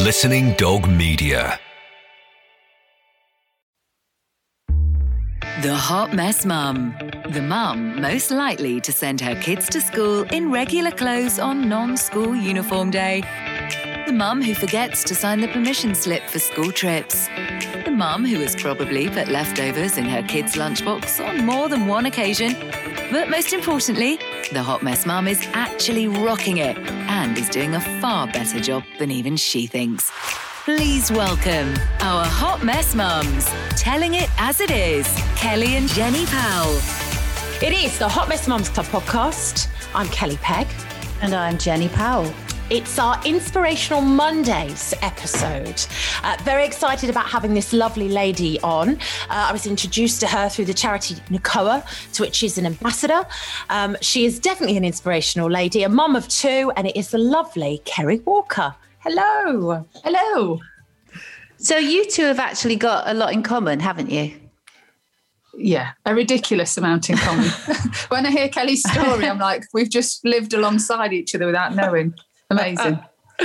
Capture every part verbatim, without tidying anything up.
Listening Dog Media. The Hot Mess Mum. The mum most likely to send her kids to school in regular clothes on non-school uniform day. The mum who forgets to sign the permission slip for school trips. The mum who has probably put leftovers in her kids' lunchbox on more than one occasion. But most importantly, the Hot Mess Mum is actually rocking it and is doing a far better job than even she thinks. Please welcome our Hot Mess Mums, telling it as it is, Kelly and Jenny Powell. It is the Hot Mess Mums Club podcast. I'm Kelly Pegg. And I'm Jenny Powell. It's our Inspirational Mondays episode. Uh, very excited about having this lovely lady on. Uh, I was introduced to her through the charity N A C O A, to which she's an ambassador. Um, she is definitely an inspirational lady, a mum of two, and it is the lovely Kerry Walker. Hello. Hello. So you two have actually got a lot in common, haven't you? Yeah, a ridiculous amount in common. When I hear Kelly's story, I'm like, we've just lived alongside each other without knowing. Amazing.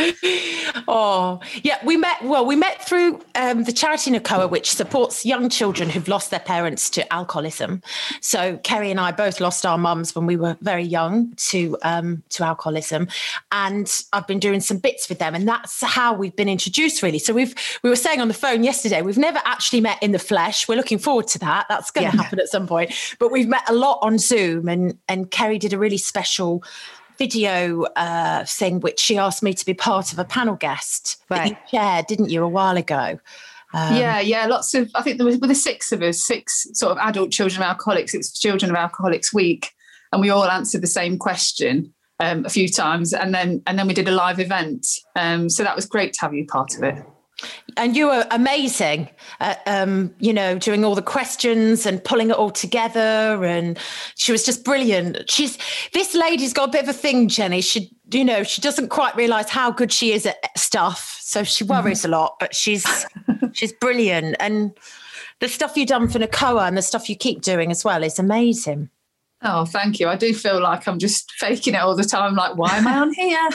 Oh, yeah, we met, well, we met through um, the charity N A C O A, which supports young children who've lost their parents to alcoholism. So Kerry and I both lost our mums when we were very young to um, to alcoholism. And I've been doing some bits with them. And that's how we've been introduced, really. So we've we were saying on the phone yesterday, we've never actually met in the flesh. We're looking forward to that. That's going to yeah. happen at some point. But we've met a lot on Zoom, and, and Kerry did a really special video uh, thing, which she asked me to be part of a panel guest right. that you shared, didn't you, a while ago? Um, yeah, yeah, lots of, I think there was, with the six of us, six sort of adult children of alcoholics, it's Children of Alcoholics Week, and we all answered the same question um, a few times, and then and then we did a live event. Um, so that was great to have you part of it. And you were amazing at, um, you know, doing all the questions and pulling it all together. And she was just brilliant. She's, this lady's got a bit of a thing, Jenny. She, you know, she doesn't quite realise how good she is at stuff. So she worries mm-hmm. a lot, but she's, she's brilliant. And the stuff you've done for N A C O A and the stuff you keep doing as well is amazing. Oh, thank you. I do feel like I'm just faking it all the time. Like, why am I on here?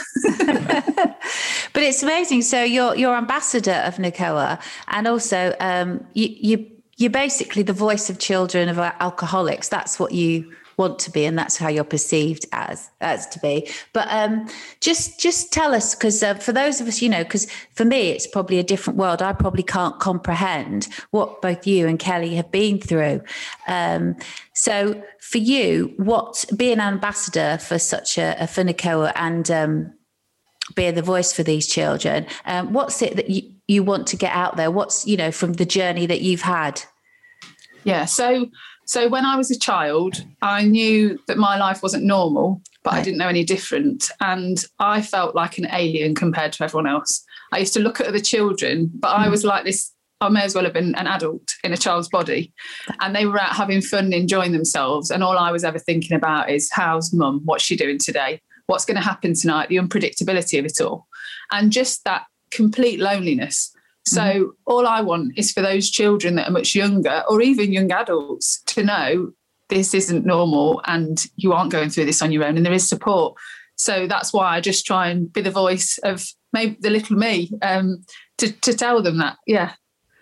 But it's amazing. So you're you're ambassador of N A C O A, and also um, you you you're basically the voice of children of alcoholics. That's what you want to be, and that's how you're perceived as as to be. But um, just just tell us, because uh, for those of us, you know, because for me it's probably a different world. I probably can't comprehend what both you and Kelly have been through. Um, so for you, what being an ambassador for such a, a for N A C O A and um, being the voice for these children, um, what's it that you, you want to get out there? What's, you know, from the journey that you've had? Yeah, so so when I was a child, I knew that my life wasn't normal, but right. I didn't know any different. And I felt like an alien compared to everyone else. I used to look at other children, but mm. I was like this, I may as well have been an adult in a child's body. And they were out having fun, enjoying themselves. And all I was ever thinking about is, how's mum? What's she doing today? What's going to happen tonight? The unpredictability of it all. And just that complete loneliness. So mm-hmm. all I want is for those children that are much younger, or even young adults, to know this isn't normal and you aren't going through this on your own, and there is support. So that's why I just try and be the voice of maybe the little me, um, to, to tell them that, yeah.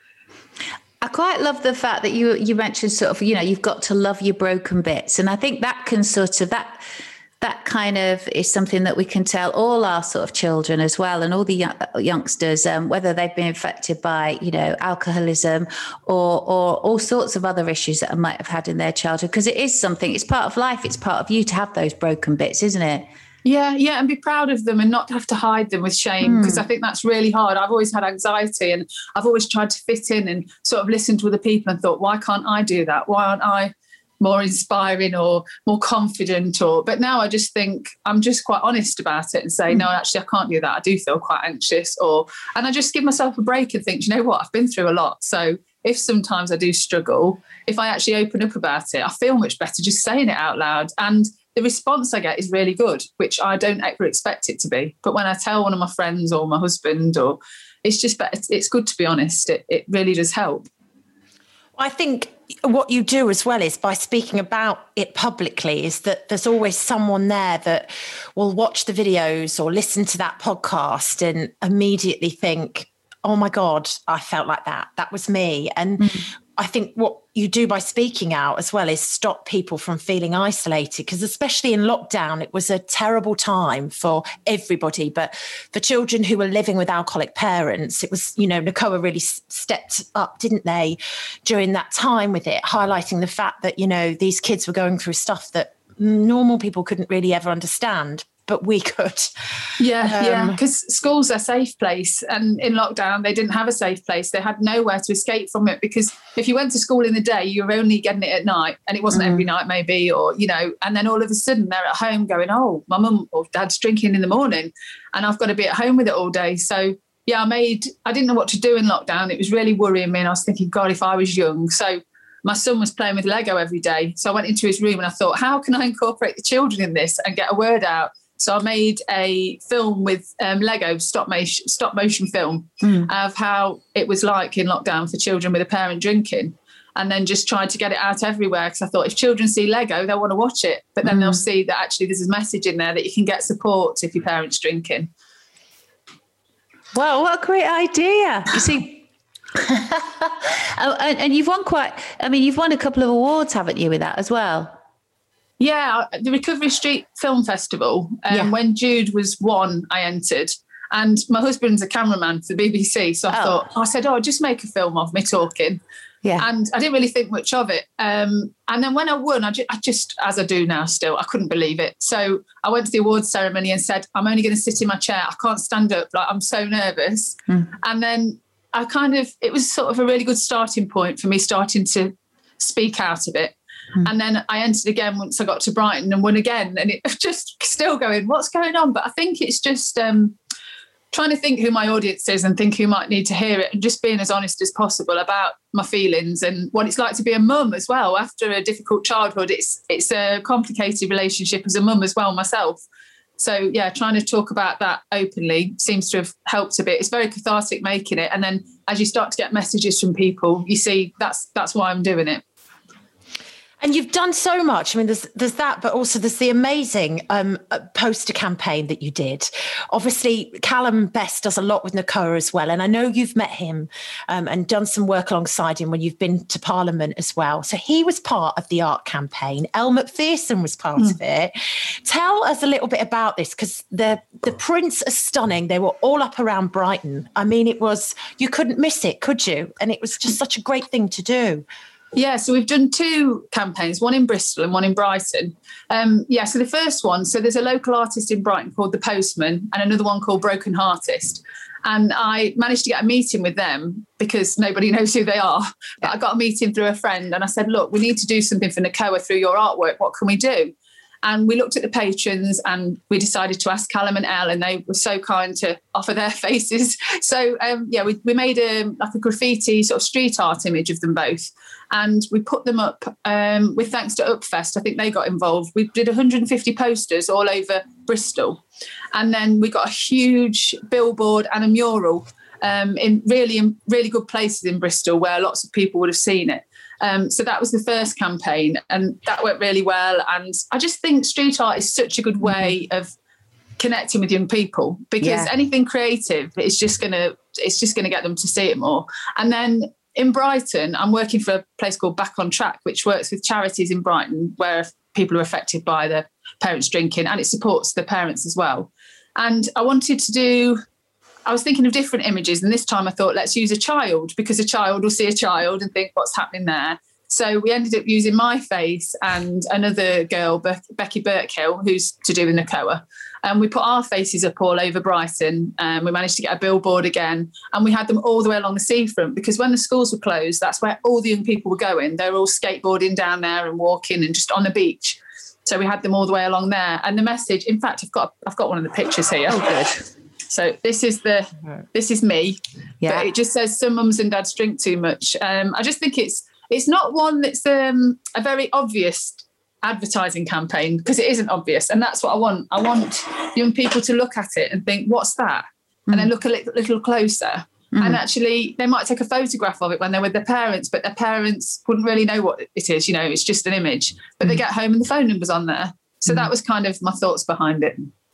I quite love the fact that you you mentioned sort of, you know, you've got to love your broken bits. And I think that can sort of, that that kind of is something that we can tell all our sort of children as well, and all the young, youngsters, um, whether they've been affected by, you know, alcoholism or or all sorts of other issues that I might have had in their childhood, because it is something, it's part of life, it's part of you to have those broken bits, isn't it? Yeah, yeah, and be proud of them and not have to hide them with shame, because mm. I think that's really hard. I've always had anxiety and I've always tried to fit in and sort of listen to other people and thought, why can't I do that? Why aren't I more inspiring or more confident? Or but now I just think I'm just quite honest about it and say, mm. no, actually I can't do that. I do feel quite anxious, or and I just give myself a break and think, you know what, I've been through a lot. So if sometimes I do struggle, if I actually open up about it, I feel much better just saying it out loud. And the response I get is really good, which I don't ever expect it to be. But when I tell one of my friends or my husband, or it's just better, it's good to be honest. It, it really does help. I think what you do as well is by speaking about it publicly is that there's always someone there that will watch the videos or listen to that podcast and immediately think, oh my God, I felt like that. That was me. And mm. I think what you do by speaking out as well is stop people from feeling isolated, because especially in lockdown, it was a terrible time for everybody. But for children who were living with alcoholic parents, it was, you know, NACOA really stepped up, didn't they, during that time with it, highlighting the fact that, you know, these kids were going through stuff that normal people couldn't really ever understand, but we could. Yeah, um, yeah, because school's a safe place, and in lockdown they didn't have a safe place. They had nowhere to escape from it, because if you went to school in the day, you were only getting it at night, and it wasn't mm. every night maybe, or, you know, and then all of a sudden they're at home going, oh, my mum or dad's drinking in the morning and I've got to be at home with it all day. So yeah, I made, I didn't know what to do in lockdown. It was really worrying me, and I was thinking, God, if I was young. So my son was playing with Lego every day. So I went into his room and I thought, how can I incorporate the children in this and get a word out? So I made a film with um, Lego, stop motion, stop motion film mm. of how it was like in lockdown for children with a parent drinking, and then just tried to get it out everywhere, because I thought if children see Lego, they'll want to watch it. But then mm. they'll see that actually there's a message in there that you can get support if your parent's drinking. Wow, what a great idea. You see, oh, and, and you've won quite, I mean, you've won a couple of awards, haven't you, with that as well? Yeah, the Recovery Street Film Festival. Um, yeah. When Jude was one, I entered. And my husband's a cameraman for the B B C. So I oh. thought, I said, oh, just make a film of me talking. Yeah. And I didn't really think much of it. Um, and then when I won, I, ju- I just, as I do now still, I couldn't believe it. So I went to the awards ceremony and said, I'm only going to sit in my chair. I can't stand up. Like, I'm so nervous. Mm. And then I kind of, it was sort of a really good starting point for me starting to speak out a bit. Mm. And then I entered again once I got to Brighton and won again. And it was just still going, what's going on? But I think it's just um, trying to think who my audience is and think who might need to hear it, and just being as honest as possible about my feelings and what it's like to be a mum as well. After a difficult childhood, it's it's a complicated relationship as a mum as well myself. So, yeah, trying to talk about that openly seems to have helped a bit. It's very cathartic making it. And then as you start to get messages from people, you see that's that's why I'm doing it. And you've done so much. I mean, there's there's that, but also there's the amazing um, poster campaign that you did. Obviously, Callum Best does a lot with NACOA as well. And I know you've met him um, and done some work alongside him when you've been to Parliament as well. So he was part of the art campaign. Elle Macpherson was part mm. of it. Tell us a little bit about this, because the, the prints are stunning. They were all up around Brighton. I mean, it was, you couldn't miss it, could you? And it was just such a great thing to do. Yeah, so we've done two campaigns, one in Bristol and one in Brighton. Um, yeah, so the first one, so there's a local artist in Brighton called The Postman and another one called Broken Heartist. And I managed to get a meeting with them because nobody knows who they are. But I got a meeting through a friend and I said, look, we need to do something for NACOA through your artwork. What can we do? And we looked at the patrons and we decided to ask Callum and Elle, and they were so kind to offer their faces. So, um, yeah, we, we made a, like a graffiti sort of street art image of them both. And we put them up um, with thanks to Upfest. I think they got involved. We did one hundred fifty posters all over Bristol. And then we got a huge billboard and a mural um, in really, in really good places in Bristol where lots of people would have seen it. Um, so that was the first campaign and that went really well. And I just think street art is such a good way of connecting with young people, because yeah. anything creative is just going to, it's just going to get them to see it more. And then in Brighton, I'm working for a place called Back on Track, which works with charities in Brighton where people are affected by their parents drinking, and it supports the parents as well. And I wanted to do, I was thinking of different images, and this time I thought, let's use a child, because a child will see a child and think, what's happening there? So we ended up using my face and another girl, Be- Becky Birkhill, who's to do with NACOA. And we put our faces up all over Brighton, and we managed to get a billboard again. And we had them all the way along the seafront, because when the schools were closed, that's where all the young people were going. They were all skateboarding down there and walking and just on the beach. So we had them all the way along there. And the message, in fact, I've got I've got one of the pictures here. Oh, good. So this is the this is me. Yeah. But it just says some mums and dads drink too much. Um, I just think it's it's not one that's um, a very obvious advertising campaign, because it isn't obvious, and that's what I want. I want young people to look at it and think, what's that? Mm. And then look a little, little closer. Mm. And actually they might take a photograph of it when they're with their parents, but their parents wouldn't really know what it is. You know, it's just an image, but mm. they get home and the phone number's on there. So mm. that was kind of my thoughts behind it.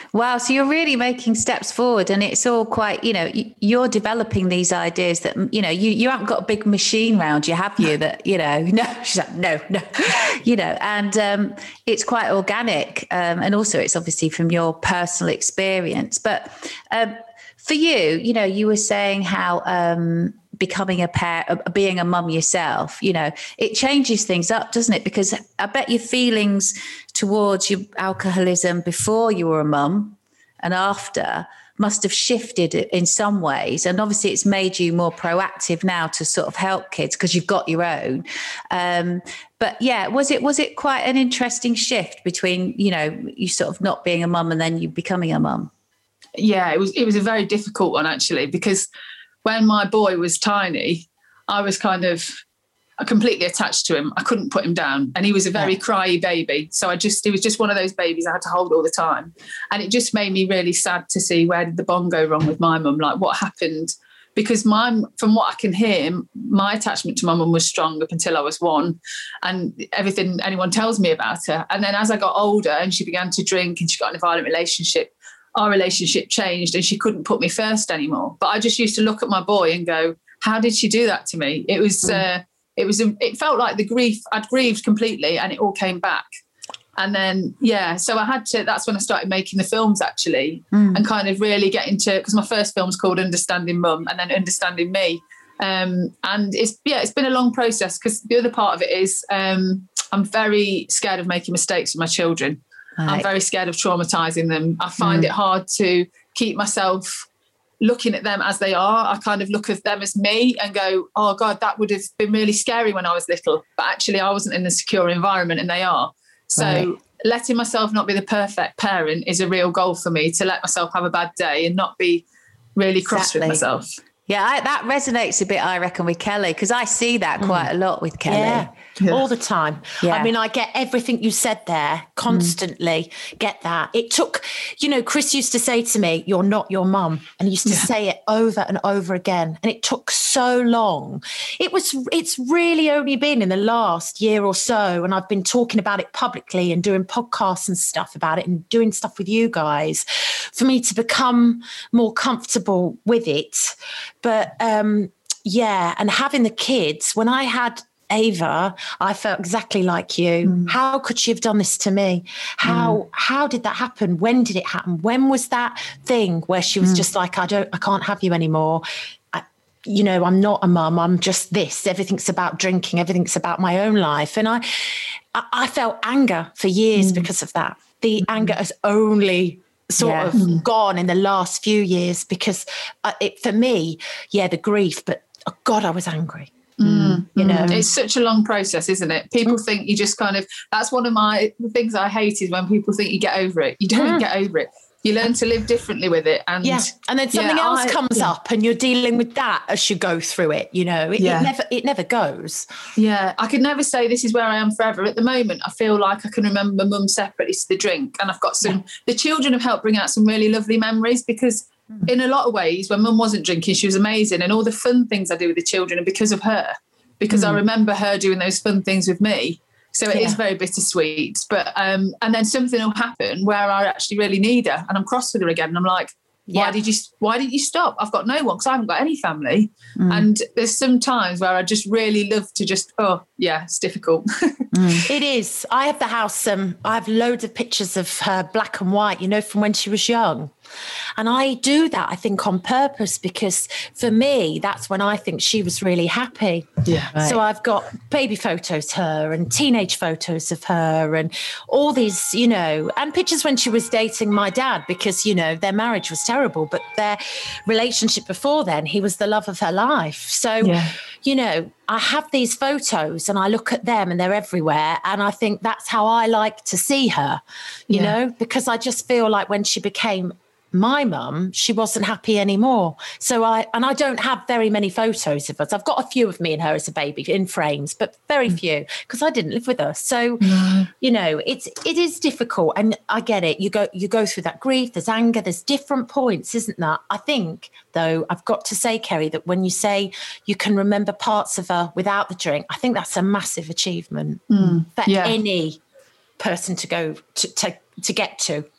Wow. So you're really making steps forward, and it's all quite, you know, you're developing these ideas that, you know, you, you haven't got a big machine round you, have you? That, you know, no, she's like, no, no, you know, and um, it's quite organic. Um, and also it's obviously from your personal experience. But um, for you, you know, you were saying how um, becoming a parent, being a mum yourself, you know, it changes things up, doesn't it? Because I bet your feelings towards your alcoholism before you were a mum and after must have shifted in some ways. And obviously it's made you more proactive now to sort of help kids because you've got your own. Um, but yeah, was it was it quite an interesting shift between, you know, you sort of not being a mum and then you becoming a mum? Yeah, it was it was a very difficult one, actually, because when my boy was tiny, I was kind of completely attached to him. I couldn't put him down. And he was a very yeah. cryy baby. So I just, he was just one of those babies I had to hold all the time. And it just made me really sad to see, where did the bond go wrong with my mum? Like, what happened? Because my, from what I can hear, my attachment to my mum was strong up until I was one, and everything anyone tells me about her. And then as I got older and she began to drink and she got in a violent relationship, our relationship changed and she couldn't put me first anymore. But I just used to look at my boy and go, how did she do that to me? It was, mm. uh, it was, it felt like the grief, I'd grieved completely and it all came back. And then, yeah, so I had to, that's when I started making the films, actually, mm. and kind of really get into, because my first film's called Understanding Mum and then Understanding Me. Um, and it's, yeah, it's been a long process, because the other part of it is um, I'm very scared of making mistakes with my children. Right. I'm very scared of traumatizing them. I find mm. it hard to keep myself looking at them as they are. I kind of look at them as me and go, oh God, that would have been really scary when I was little. But actually I wasn't in a secure environment and they are. So right. letting myself not be the perfect parent is a real goal for me, to let myself have a bad day and not be really cross exactly. with myself. Yeah, I, that resonates a bit, I reckon, with Kelly, because I see that quite mm. a lot with Kelly. Yeah, yeah. all the time. Yeah. I mean, I get everything you said there constantly, mm. get that. It took, you know, Chris used to say to me, you're not your mum. And he used to yeah. say it over and over again. And it took so long. It was, it's really only been in the last year or so. And I've been talking about it publicly and doing podcasts and stuff about it and doing stuff with you guys for me to become more comfortable with it. But um, yeah, and having the kids, when I had Ava, I felt exactly like you. Mm. How could she have done this to me? How mm. how did that happen? When did it happen? When was that thing where she was mm. just like, I don't, I can't have you anymore. I, you know, I'm not a mum. I'm just this. Everything's about drinking. Everything's about my own life. And I, I, I felt anger for years mm. because of that. The mm. anger has only sort yeah. of gone in the last few years, because uh, it, for me, yeah, the grief, but oh God, I was angry. Mm, you know, it's such a long process, isn't it? People mm. think you just kind of, that's one of my the things I hate, is when people think you get over it. You don't mm. get over it. You learn to live differently with it. And yeah, and then something yeah, else I, comes yeah. up and you're dealing with that as you go through it, you know. It, yeah. it never it never goes. Yeah, I could never say this is where I am forever. At the moment, I feel like I can remember mum separately to the drink, and I've got some, yeah. the children have helped bring out some really lovely memories, because mm. in a lot of ways, when mum wasn't drinking, she was amazing, and all the fun things I do with the children are because of her, because mm. I remember her doing those fun things with me. So it yeah. is very bittersweet. But um, and then something will happen where I actually really need her, and I'm cross with her again. And I'm like, why yeah. did you why did you stop? I've got no one, because I haven't got any family. Mm. And there's some times where I just really love to just, oh yeah, it's difficult. mm. It is. I have the house, um, I have loads of pictures of her black and white, you know, from when she was young. And I do that, I think, on purpose, because for me, that's when I think she was really happy. Yeah. Right. So I've got baby photos of her and teenage photos of her and all these, you know, and pictures when she was dating my dad, because, you know, their marriage was terrible, but their relationship before then, he was the love of her life. So, yeah. you know, I have these photos and I look at them and they're everywhere. And I think that's how I like to see her, you yeah. know, because I just feel like when she became my mum, she wasn't happy anymore. So I, and I don't have very many photos of us. I've got a few of me and her as a baby in frames, but very mm. few, because I didn't live with her. So, no. you know, it's, it is difficult. And I get it. You go, you go through that grief, there's anger, there's different points, isn't that? I think though, I've got to say, Kerry, that when you say you can remember parts of her without the drink, I think that's a massive achievement mm. for yeah. any person to go to, to, to get to.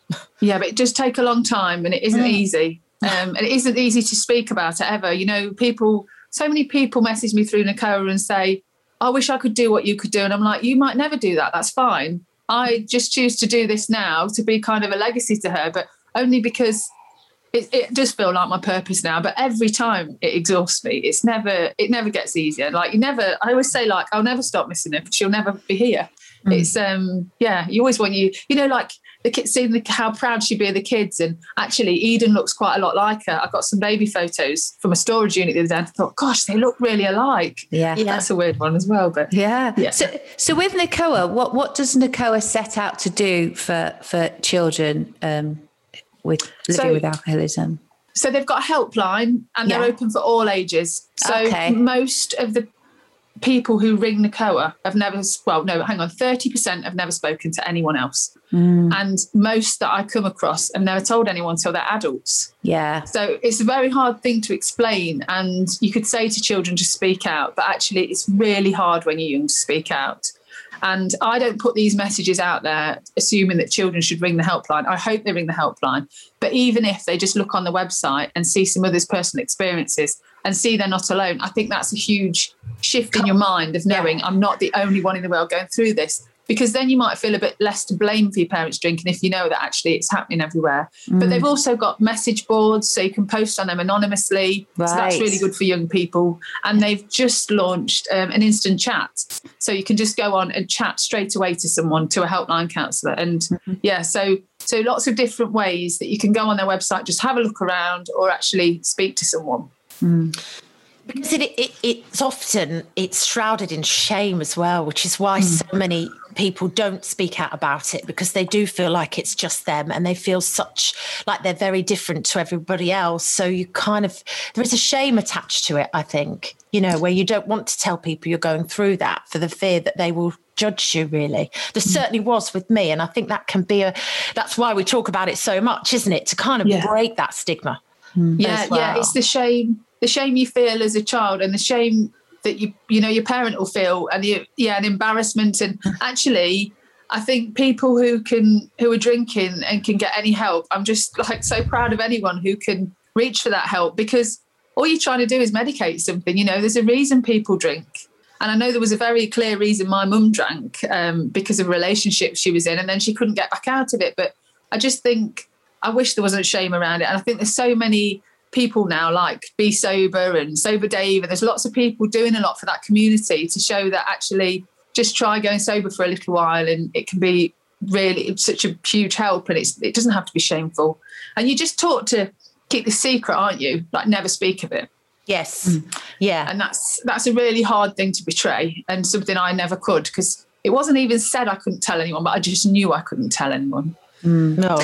Yeah, but it does take a long time and it isn't Mm. easy. Um, and it isn't easy to speak about it ever. You know, people, so many people message me through NACOA and say, I wish I could do what you could do. And I'm like, you might never do that. That's fine. I just choose to do this now to be kind of a legacy to her, but only because it, it does feel like my purpose now. But every time it exhausts me. It's never, it never gets easier. Like you never, I always say like, I'll never stop missing her, but she'll never be here. Mm. It's, um, yeah, you always want you, you know, like, the kids, seeing the, how proud she'd be of the kids. And actually, Eden looks quite a lot like her. I got some baby photos from a storage unit the other day and I thought, gosh, they look really alike. Yeah. yeah. That's a weird one as well. But yeah. yeah. So, so with NACOA, what, what does NACOA set out to do for, for children um, with living so, with alcoholism? So they've got a helpline and they're yeah. open for all ages. So okay. most of the people who ring NACOA have never, well, no, hang on, thirty percent have never spoken to anyone else. Mm. And most that I come across have never told anyone until they're adults. Yeah. So it's a very hard thing to explain. And you could say to children to speak out, but actually it's really hard when you're young to speak out. And I don't put these messages out there assuming that children should ring the helpline. I hope they ring the helpline. But even if they just look on the website and see some others' personal experiences and see they're not alone, I think that's a huge shift in your mind of knowing yeah. I'm not the only one in the world going through this. Because then you might feel a bit less to blame for your parents drinking if you know that actually it's happening everywhere. Mm. But they've also got message boards, so you can post on them anonymously. Right. So that's really good for young people. And they've just launched um, an instant chat. So you can just go on and chat straight away to someone, to a helpline counsellor. And mm-hmm. yeah, so so lots of different ways that you can go on their website, just have a look around or actually speak to someone. Mm. Because it, it, it's often, it's shrouded in shame as well, which is why mm. so many people don't speak out about it, because they do feel like it's just them and they feel such like they're very different to everybody else. So you kind of, there is a shame attached to it, I think, you know, where you don't want to tell people you're going through that for the fear that they will judge you, really. There mm. certainly was with me. And I think that can be a, that's why we talk about it so much, isn't it? To kind of yeah. break that stigma. Mm. Yeah, well. yeah, it's the shame. The shame you feel as a child and the shame that you you know your parent will feel, and you, yeah, and embarrassment. And actually, I think people who can who are drinking and can get any help, I'm just like so proud of anyone who can reach for that help, because all you're trying to do is medicate something. You know, there's a reason people drink. And I know there was a very clear reason my mum drank um, because of a relationship she was in, and then she couldn't get back out of it. But I just think I wish there wasn't shame around it. And I think there's so many people now like Be Sober and Sober Dave, and there's lots of people doing a lot for that community to show that actually just try going sober for a little while and it can be really it's such a huge help, and it's it doesn't have to be shameful. And you just taught to keep this secret, aren't you? Like never speak of it. Yes. Mm. Yeah. And that's that's a really hard thing to betray, and something I never could, because it wasn't even said I couldn't tell anyone, but I just knew I couldn't tell anyone. Mm. No.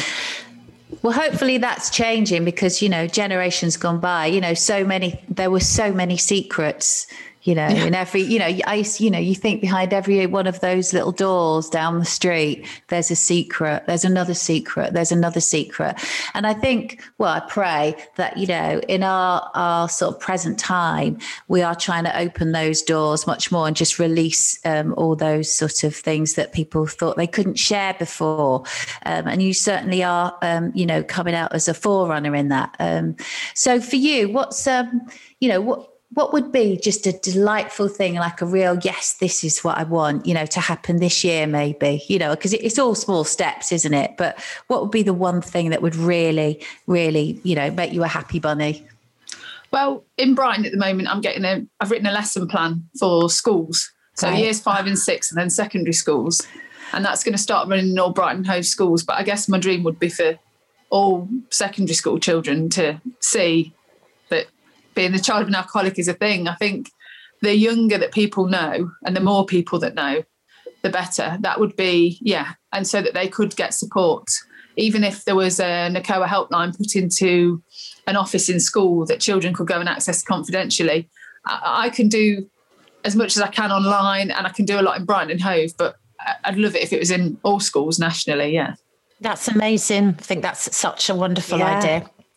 Well, hopefully that's changing, because, you know, generations gone by, you know, so many, there were so many secrets, you know, yeah. in every, you know, I, you know, you think behind every one of those little doors down the street, there's a secret, there's another secret, there's another secret. And I think, well, I pray that, you know, in our, our sort of present time, we are trying to open those doors much more and just release um, all those sort of things that people thought they couldn't share before. Um, and you certainly are, um, you know, coming out as a forerunner in that. Um, so for you, what's, um, you know, what, What would be just a delightful thing, like a real, yes, this is what I want, you know, to happen this year, maybe, you know, because it's all small steps, isn't it? But what would be the one thing that would really, really, you know, make you a happy bunny? Well, in Brighton at the moment, I'm getting a, I've written a lesson plan for schools. So right. years five and six, and then secondary schools. And that's going to start running in all Brighton Hove schools. But I guess my dream would be for all secondary school children to see that being the child of an alcoholic is a thing. I think the younger that people know and the more people that know, the better. That would be, yeah. And so that they could get support. Even if there was a NACOA helpline put into an office in school that children could go and access confidentially. I, I can do as much as I can online, and I can do a lot in Brighton and Hove, but I'd love it if it was in all schools nationally, yeah. That's amazing. I think that's such a wonderful yeah. idea.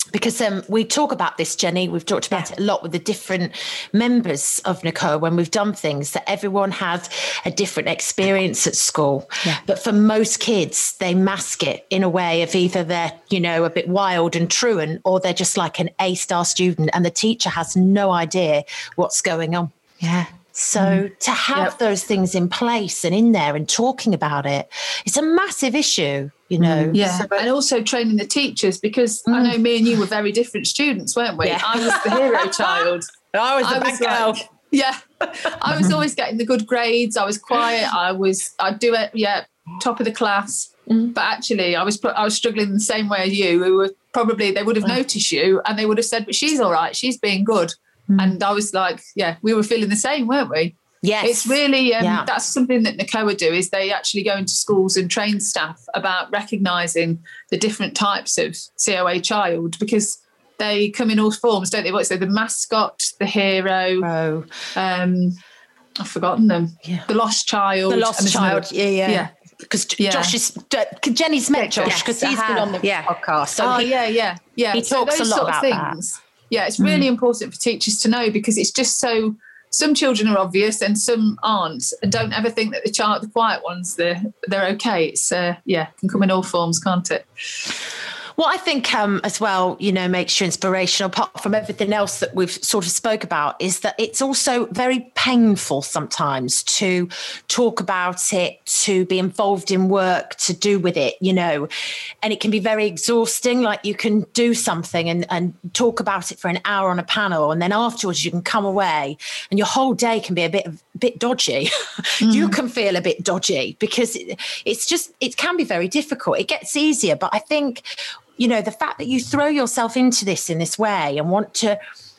Because um, we talk about this, Jenny, we've talked about yeah. it a lot with the different members of N C O A when we've done things, that everyone has a different experience at school. Yeah. But for most kids, they mask it in a way of either they're, you know, a bit wild and truant, or they're just like an A-star student and the teacher has no idea what's going on. Yeah. So mm. to have yep. those things in place and in there and talking about it, it's a massive issue, you know. Mm. Yeah, so, and also training the teachers, because mm. I know me and you were very different students, weren't we? Yeah. I was the hero child. I was the I bad was girl. Like, yeah, I was always getting the good grades. I was quiet. I was, I'd do it, yeah, top of the class. Mm. But actually, I was I was struggling the same way as you. Who were probably, they would have noticed you and they would have said, but she's all right. She's being good. And I was like, yeah, we were feeling the same, weren't we? Yes. It's really, um, yeah. that's something that N C O A do, is they actually go into schools and train staff about recognising the different types of C O A child, because they come in all forms, don't they? What's it? The mascot, the hero, oh. um, I've forgotten them. Yeah. The lost child. The lost child, no, yeah, yeah. Yeah. Because yeah. Josh is, Jenny's met Josh because yes, he's been on the yeah. podcast. So oh, he, yeah, yeah, yeah. He so talks those a lot sort about of things. That. Yeah, it's really mm. important for teachers to know, because it's just so, some children are obvious and some aren't, and don't ever think that the child, the quiet ones, they're, they're okay. It's, uh, yeah, can come in all forms, can't it? What I think um, as well, you know, makes you inspirational, apart from everything else that we've sort of spoke about, is that it's also very painful sometimes to talk about it, to be involved in work, to do with it, you know, and it can be very exhausting. Like you can do something and, and talk about it for an hour on a panel, and then afterwards you can come away and your whole day can be a bit of, bit dodgy. Mm. You can feel a bit dodgy because it, it's just, it can be very difficult. It gets easier, but I think, you know, the fact that you throw yourself into this in this way and want to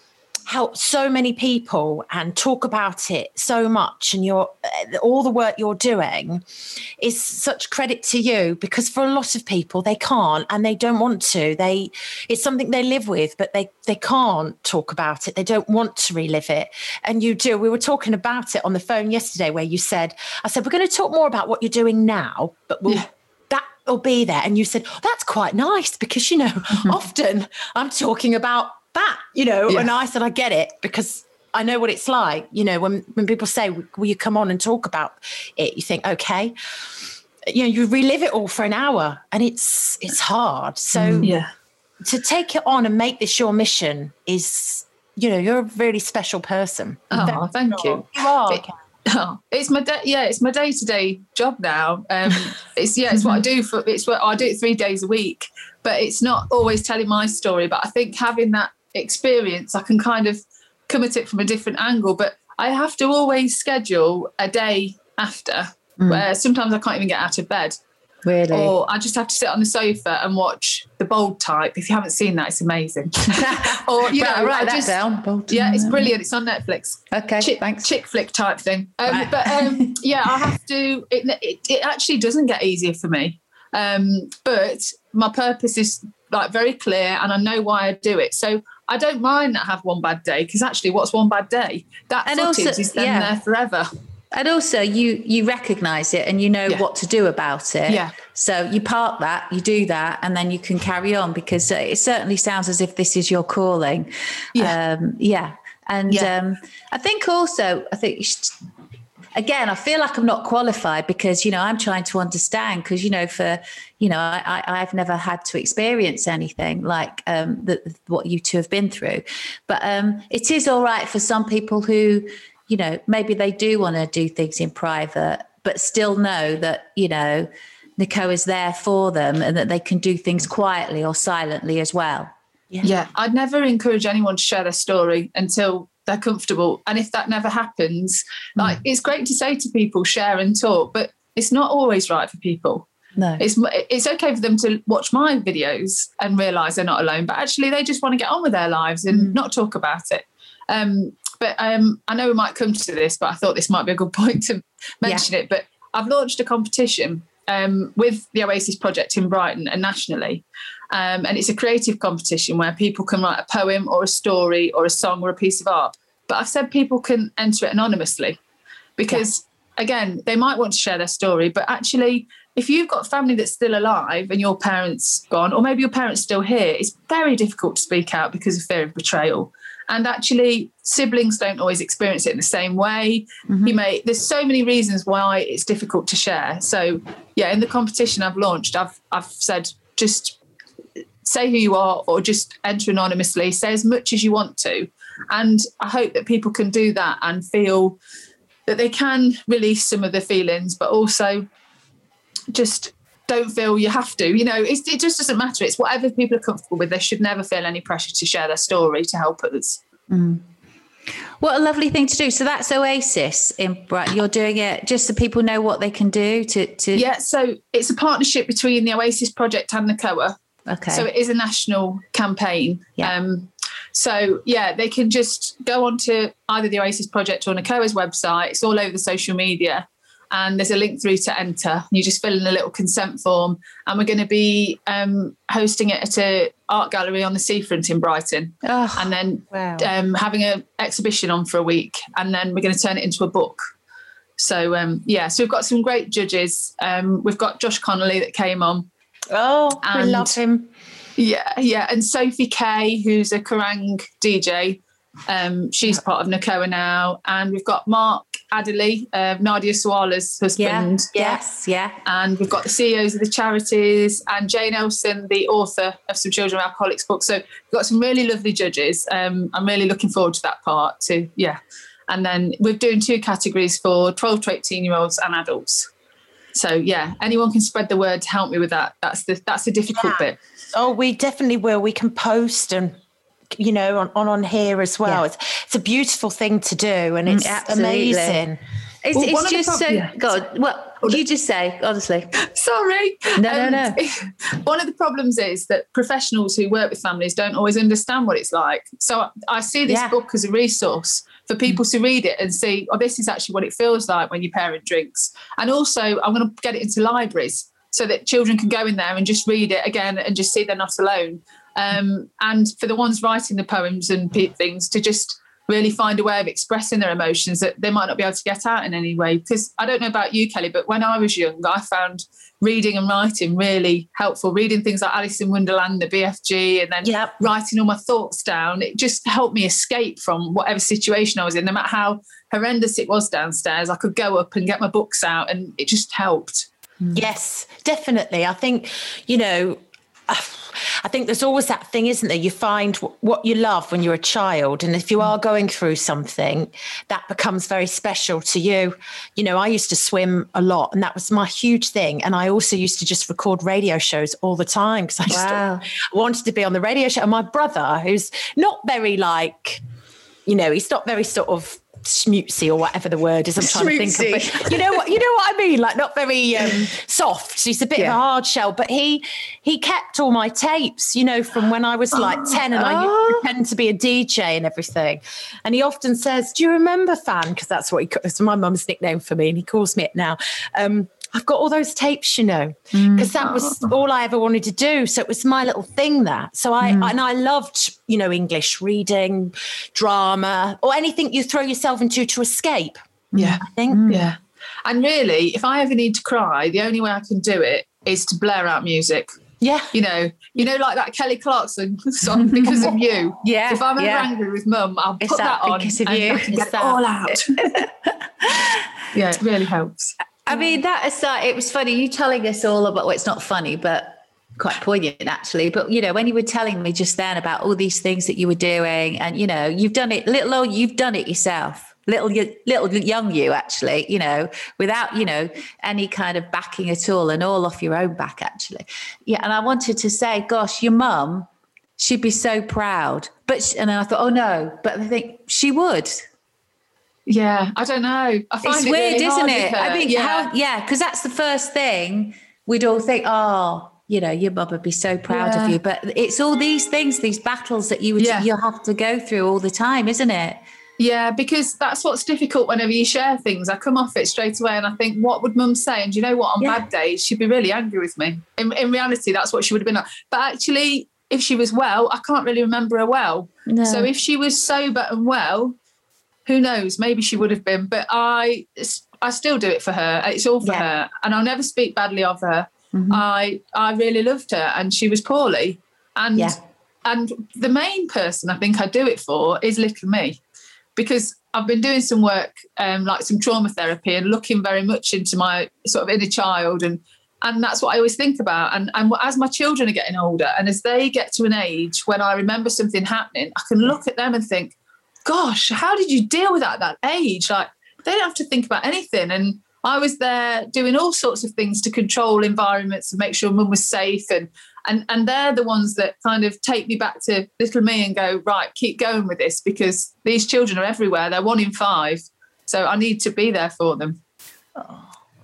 help so many people and talk about it so much, and you're, all the work you're doing is such credit to you, because for a lot of people, they can't and they don't want to. They, it's something they live with, but they, they can't talk about it. They don't want to relive it. And you do. We were talking about it on the phone yesterday where you said, I said, we're going to talk more about what you're doing now, but we'll... Yeah. Will be there. And you said, oh, that's quite nice, because, you know, mm-hmm. often I'm talking about that, you know, yeah. and I said, I get it, because I know what it's like. You know, when, when people say, will you come on and talk about it? You think, okay, you know, you relive it all for an hour and it's, it's hard. So yeah. to take it on and make this your mission is, you know, you're a really special person. Oh, thank you. You are. It, Oh, it's my day. Yeah, it's my day-to-day job now. Um, it's yeah, it's what I do for. It's what I do it three days a week. But it's not always telling my story. But I think having that experience, I can kind of come at it from a different angle. But I have to always schedule a day after, mm. where sometimes I can't even get out of bed. Really? Or I just have to sit on the sofa and watch The Bold Type. If you haven't seen that, it's amazing. Or, you right, know, write I that just, down. Bold yeah, it's brilliant. It's on Netflix. Okay, chick, thanks. Chick flick type thing. Um, right. But um, yeah, I have to, it, it, it actually doesn't get easier for me. Um, but my purpose is like very clear and I know why I do it. So I don't mind that I have one bad day, because actually what's one bad day? That and footage also, is then yeah. there forever. And also you you recognise it and you know yeah. what to do about it. Yeah. So you park that, you do that, and then you can carry on, because it certainly sounds as if this is your calling. Yeah. Um, yeah. And yeah. Um, I think also, I think, you should, again, I feel like I'm not qualified because, you know, I'm trying to understand, because, you know, for, you know, I, I've never had to experience anything like um, the, what you two have been through. But um, it is all right for some people who, you know, maybe they do want to do things in private, but still know that, you know, N C O A is there for them and that they can do things quietly or silently as well. Yeah. yeah. I'd never encourage anyone to share their story until they're comfortable. And if that never happens, mm. like it's great to say to people, share and talk, but it's not always right for people. No. It's it's okay for them to watch my videos and realise they're not alone, but actually they just want to get on with their lives and mm. not talk about it. Um, but um, I know we might come to this, but I thought this might be a good point to mention yeah. it. But I've launched a competition um, with the Oasis Project in Brighton and nationally. Um, and it's a creative competition where people can write a poem or a story or a song or a piece of art. But I've said people can enter it anonymously because, yeah. again, they might want to share their story, but actually, if you've got family that's still alive and your parents gone, or maybe your parents still here, it's very difficult to speak out because of fear of betrayal. And actually, siblings don't always experience it in the same way. Mm-hmm. You may, there's so many reasons why it's difficult to share. So, yeah, in the competition I've launched, I've I've said just say who you are, or just enter anonymously. Say as much as you want to, and I hope that people can do that and feel that they can release some of the feelings, but also just don't feel you have to. You know, it's, it just doesn't matter. It's whatever people are comfortable with. They should never feel any pressure to share their story to help others. Mm. What a lovely thing to do. So that's Oasis in Brighton. You're doing it just so people know what they can do to... to... Yeah, so it's a partnership between the Oasis Project and NACOA. Okay. So it is a national campaign. Yeah. Um, so, yeah, they can just go onto either the Oasis Project or NACOA's website. It's all over the social media. And there's a link through to enter. You just fill in a little consent form. And we're going to be um, hosting it at an art gallery on the seafront in Brighton. Oh, and then wow. um, having an exhibition on for a week. And then we're going to turn it into a book. So, um, yeah, so we've got some great judges. Um, we've got Josh Connolly that came on. Oh, and, we love him. Yeah, yeah. And Sophie Kay, who's a Kerrang D J. Um, she's part of NACOA now. And we've got Mark Adderley, uh, Nadia Suala's husband. Yeah. Yes, yeah. And we've got the C E Os of the charities and Jane Elson, the author of some children of alcoholics books. So we've got some really lovely judges. Um, I'm really looking forward to that part too. Yeah. And then we're doing two categories for twelve to eighteen year olds and adults. So yeah, anyone can spread the word to help me with that. That's the that's the difficult yeah. bit. Oh, we definitely will. We can post and, you know, on, on, on here as well. Yeah. It's, it's a beautiful thing to do, and it's Absolutely. amazing. It's, well, it's just so yeah. God. Well, you just say, honestly. Sorry. No, um, no, no. One of the problems is that professionals who work with families don't always understand what it's like. So I see this yeah. book as a resource for people to read it and see, oh, this is actually what it feels like when your parent drinks. And also, I'm going to get it into libraries so that children can go in there and just read it again and just see they're not alone. Um, and for the ones writing the poems and things to just really find a way of expressing their emotions that they might not be able to get out in any way. Because I don't know about you, Kelly, but when I was young, I found reading and writing really helpful. Reading things like Alice in Wonderland, the B F G, and then yep. writing all my thoughts down. It just helped me escape from whatever situation I was in. No matter how horrendous it was downstairs, I could go up and get my books out, and it just helped. Yes, definitely. I think, you know, I think there's always that thing, isn't there? You find what you love when you're a child. And if you are going through something, that becomes very special to you. You know, I used to swim a lot, and that was my huge thing. And I also used to just record radio shows all the time because I just wow. wanted to be on the radio show. And my brother, who's not very like, you know, he's not very sort of schmutzy or whatever the word is I'm trying schmutzy. to think of, but you know what you know what I mean, like not very um soft. He's a bit yeah. of a hard shell, but he he kept all my tapes, you know, from when I was like oh. ten, and I used to pretend to be a D J and everything. And he often says, do you remember, Fan? Because that's what he it's my mum's nickname for me, and he calls me it now. um I've got all those tapes, you know, because mm. that was all I ever wanted to do. So it was my little thing, that. So I, mm. and I loved, you know, English reading, drama, or anything you throw yourself into to escape. Yeah. I think. Mm. Yeah. And really, if I ever need to cry, the only way I can do it is to blare out music. Yeah. You know, you know, like that Kelly Clarkson song, Because of You. Yeah. If I'm ever yeah. angry with mum, I'll it's put that, that on because of and you. I can get it's it all out. Yeah, it really helps. I mean, that aside, it was funny, you telling us all about, well, it's not funny, but quite poignant actually. But, you know, when you were telling me just then about all these things that you were doing, and, you know, you've done it, little old, you've done it yourself, little, little young you actually, you know, without, you know, any kind of backing at all, and all off your own back actually. Yeah. And I wanted to say, gosh, your mum, she'd be so proud. But, she, and then I thought, oh no, but I think she would. Yeah, I don't know. I find it's it weird, really isn't hard it? I think, yeah, how, yeah, because that's the first thing we'd all think, oh, you know, your mum would be so proud yeah. of you. But it's all these things, these battles that you would yeah. you have to go through all the time, isn't it? Yeah, because that's what's difficult whenever you share things. I come off it straight away and I think, what would mum say? And do you know what? On yeah. bad days, she'd be really angry with me. In, in reality, that's what she would have been like. But actually, if she was well, I can't really remember her well. No. So if she was sober and well, who knows? Maybe she would have been. But I, I still do it for her. It's all for Yeah. her. And I'll never speak badly of her. Mhm. I I really loved her, and she was poorly. And Yeah. and the main person I think I do it for is little me, because I've been doing some work, um, like some trauma therapy, and looking very much into my sort of inner child, and and that's what I always think about. And and as my children are getting older, and as they get to an age when I remember something happening, I can look at them and think, gosh, how did you deal with that at that age? Like, they don't have to think about anything. And I was there doing all sorts of things to control environments and make sure mum was safe. And and and they're the ones that kind of take me back to little me and go, right, keep going with this, because these children are everywhere. They're one in five. So I need to be there for them. Love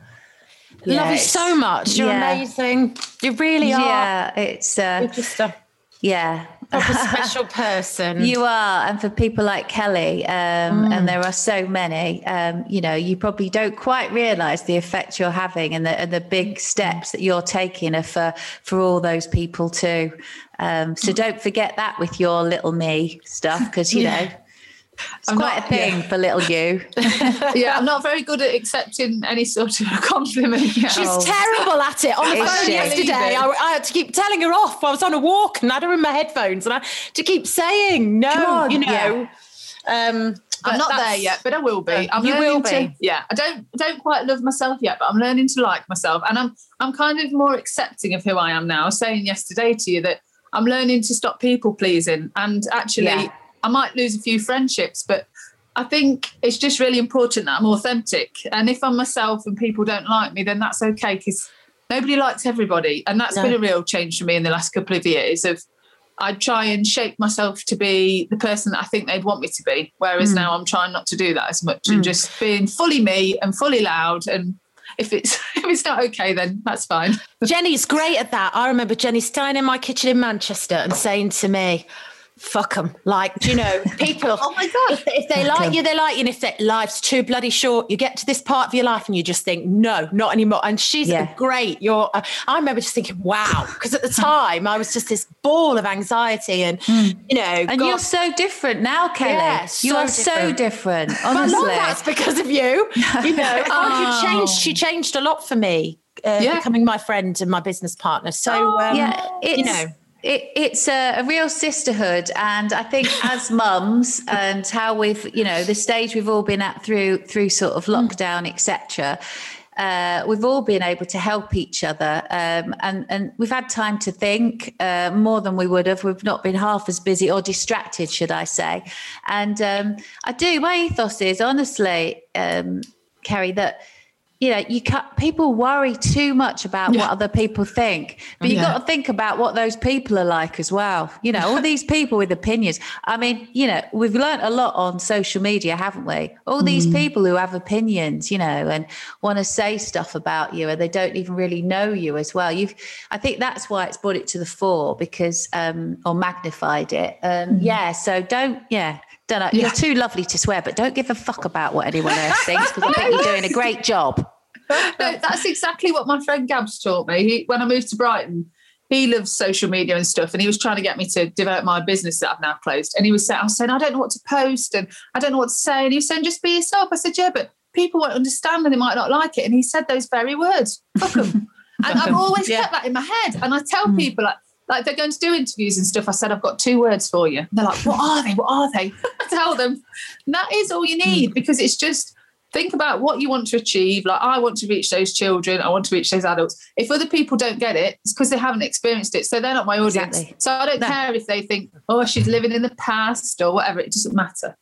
Yeah, you it's- so much. You're yeah. amazing. You really are. Yeah, it's uh, You're just a yeah. proper special person. You are, and for people like Kelly, um, Mm. and there are so many, um, you know, you probably don't quite realise the effect you're having, and the and the big steps that you're taking are for for all those people too. Um, so don't forget that with your little me stuff, because you Yeah. know it's I'm quite not- a thing yeah. for little you. Yeah, I'm not very good at accepting any sort of compliment. Yeah. She's Oh. terrible at it. On the Is phone she? yesterday, I, I had to keep telling her off. I was on a walk and I had her in my headphones, and I had to keep saying no. Come on, you know, um, but I'm not there that's- yet, but I will be. I'm You learning will to, be. yeah. I don't I don't quite love myself yet, but I'm learning to like myself, and I'm I'm kind of more accepting of who I am now. I was saying yesterday to you that I'm learning to stop people pleasing, and actually, Yeah. I might lose a few friendships, but I think it's just really important that I'm authentic. And if I'm myself and people don't like me, then that's okay, because nobody likes everybody, and that's No. been a real change for me in the last couple of years. Of I try and shape myself to be the person that I think they'd want me to be. Whereas Mm. now I'm trying not to do that as much and just being fully me and fully loud. And if it's if it's not okay, then that's fine. Jenny's great at that. I remember Jenny standing in my kitchen in Manchester and saying to me, fuck them. Like, do you know, people, Oh my God. if, if they like you, they like you. And if their life's too bloody short, you get to this part of your life and you just think, no, not anymore. And she's Yeah. great. You're, uh, I remember just thinking, wow. Because at the time I was just this ball of anxiety and, you know. And God, you're so different now, Kelly. Yeah, you so are so different. but a lot Honestly. of that's because of you. You know, oh. you changed. She changed a lot for me, uh, Yeah. becoming my friend and my business partner. So, um, yeah, it's, you know. It, it's a, a real sisterhood, and I think as mums and how we've, you know, the stage we've all been at through through sort of lockdown, et cetera. Uh, we've all been able to help each other, um, and and we've had time to think uh, more than we would have. We've not been half as busy or distracted, should I say? And um, I do. My ethos is honestly, um, Kerry, that. You know, you cut, people worry too much about Yeah. what other people think, but you've Yeah. got to think about what those people are like as well. You know, all these people with opinions. I mean, you know, we've learned a lot on social media, haven't we? All these people who have opinions, you know, and want to say stuff about you, and they don't even really know you as well. You've, I think that's why it's brought it to the fore, because, um, or magnified it. Um, yeah. So don't, yeah. Don't know. Yeah. You're too lovely to swear, but don't give a fuck about what anyone else thinks, because I think you're doing a great job. No, that's exactly what my friend Gabs taught me. He, when I moved to Brighton, he loves social media and stuff, and he was trying to get me to develop my business that I've now closed. And he was saying, I was saying, I don't know what to post, and I don't know what to say. And he was saying, just be yourself. I said, yeah, but people won't understand and they might not like it. And he said those very words, fuck them. And I've always Yeah. kept that in my head. And I tell people, like, like they're going to do interviews and stuff. I said, I've got two words for you. And they're like, what are they? What are they? I tell them. And that is all you need, because it's just, think about what you want to achieve. Like, I want to reach those children. I want to reach those adults. If other people don't get it, it's because they haven't experienced it. So they're not my audience. Exactly. So I don't No. care if they think, oh, she's living in the past or whatever. It doesn't matter.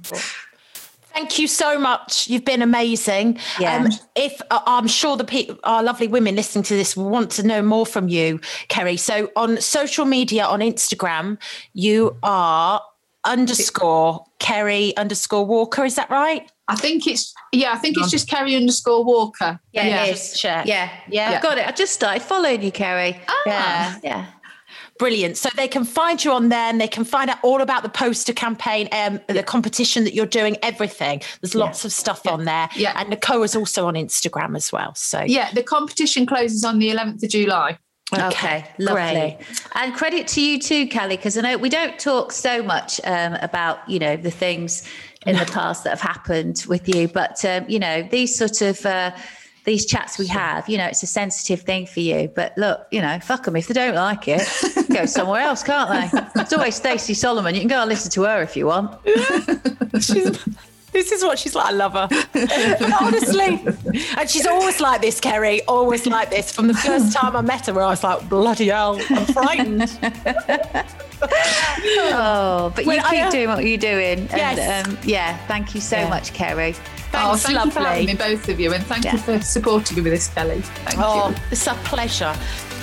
Thank you so much. You've been amazing. Yeah. if uh, I'm sure the pe- our lovely women listening to this will want to know more from you, Kerry. So on social media, on Instagram, you are underscore Kerry underscore Walker. Is that right? I think it's, yeah, I think it's just Kerry underscore Walker. Yeah, it is. Just check. Yeah, yeah, Yeah. I've got it. I just started following you, Kerry. Yeah. Yeah. Brilliant. So they can find you on there and they can find out all about the poster campaign, um, the competition that you're doing, everything. There's lots of stuff on there. Yeah. And Nicole is also on Instagram as well. So Yeah, the competition closes on the eleventh of July. Okay, Okay, lovely. great. And credit to you too, Kelly, because I know we don't talk so much um, about, you know, the things in the past that have happened with you. But, um, you know, these sort of... Uh, these chats we have, you know, it's a sensitive thing for you. But look, you know, fuck them. If they don't like it, go somewhere else, can't they? It's always Stacey Solomon. You can go and listen to her if you want. She's, this is what she's like. I love her. Honestly. And she's always like this, Kerry. Always like this. From the first time I met her, I was like, bloody hell, I'm frightened. Oh, but you Well, keep I, uh, doing what you're doing. Yes. And um, yeah, thank you so Yeah. much, Kerry. Oh, Thanks, thank lovely. you for having me, both of you, and thank Yeah. you for supporting me with this, Kelly. Thank Oh, you. it's a pleasure.